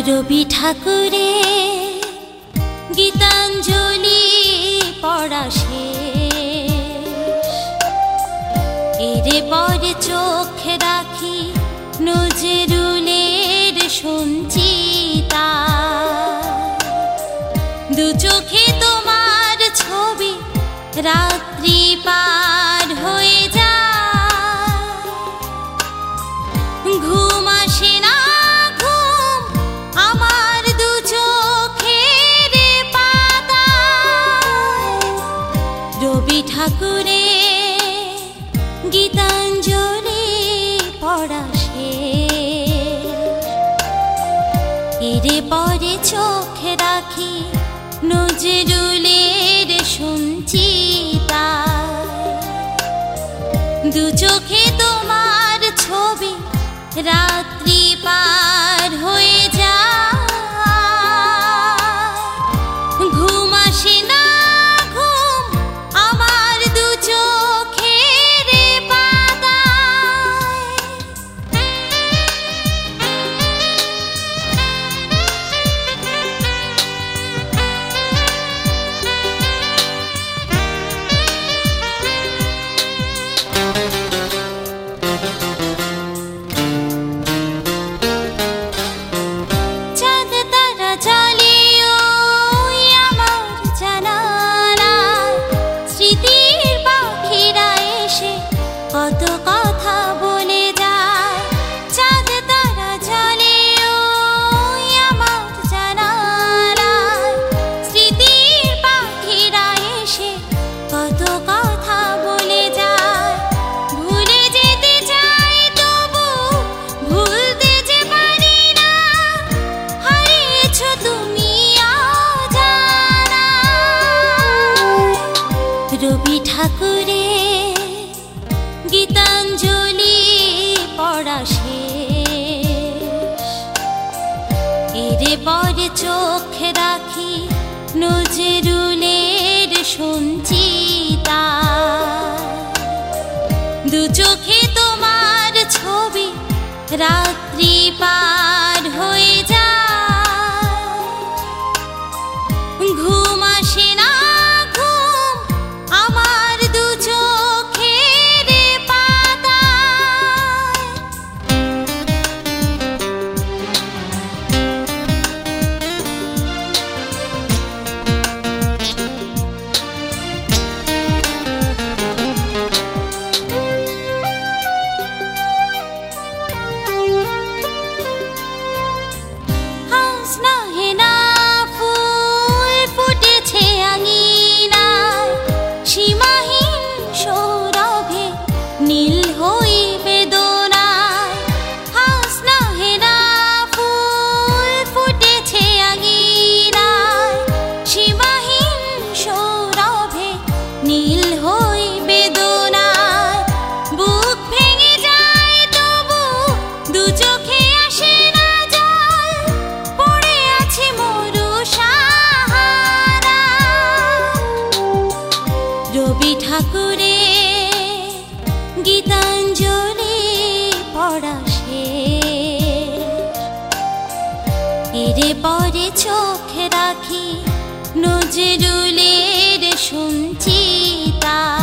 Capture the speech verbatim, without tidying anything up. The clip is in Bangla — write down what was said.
রবি ঠাকুরে গীতাঞ্জলি পড়া শেষ, এরে পরে চোখে রাখি নজরুলের সঞ্চিতা। দু চোখে তোমার ছবি রাত্রি পার হয়ে যায়, ঘুম আসে না ঘুম আমার দু চোখের পাতায়। রবি ঠাকুরে গীতাঞ্জলি পড়া শেষ, এরে পরে চোখে রাখি নজরুলের সঞ্চিতা। দু চোখে তোমার ছবি রাত্রি পার হয়ে যায়, ঘুম আসে না ঘুম আমার দু চোখের পাতায়। কত কথা বলে যায়, চাঁদ তারা জ্বলে ওই আমার জানালায়। স্মৃতির পাখিরা এসে কত কথা বলে যায়, ভুলে যেতে চাই তবু ভুলতে যে পারি না, হারিয়েছ তুমি অজানায়। রবি ঠাকুরে গীতাঞ্জলি পড়া শেষ, এরে পরে চোখে রাখি নজরুলের সঞ্চিতা। দু চোখে তোমার ছবি রাত্রি পার হয়ে যায়, ঘুম আসে না ঘুম আমার দু চোখের পাতায়। হাসনা হেনা ফুল ফুটেছে আঙিনায়, সীমাহীন সৌরভে নীল হই বেদনায়। হাসনা হেনা ফুল ফুটেছে আঙিনায়, সীমাহীন সৌরভে নীল হই বেদনায়। বুক ভেঙে যায় তবু দু চোখে আসে না জল, পড়ে আছে মরু সাহারা। রবি ঠাকুরে গীতাঞ্জলি পড়া শেষ, এরে পরে চোখে রাখি নজরুলের সঞ্চিতা।